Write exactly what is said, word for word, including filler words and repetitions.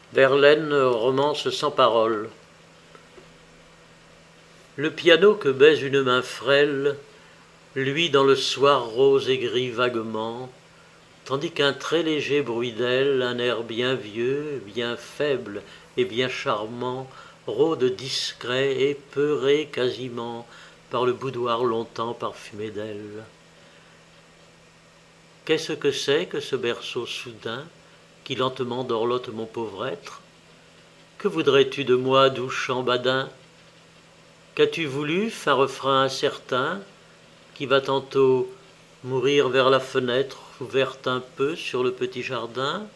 Verlaine, romance sans parole. Le piano que baise une main frêle, lui dans le soir rose et gris vaguement, tandis qu'un très léger bruit d'aile, un air bien vieux, bien faible et bien charmant, rôde discret, épeuré quasiment, par le boudoir longtemps parfumé d'elle. Qu'est-ce que c'est que ce berceau soudain qui lentement dorlote mon pauvre être? Que voudrais-tu de moi, doux chant badin? Qu'as-tu voulu, fin refrain incertain, qui va tantôt mourir vers la fenêtre, ouverte un peu sur le petit jardin?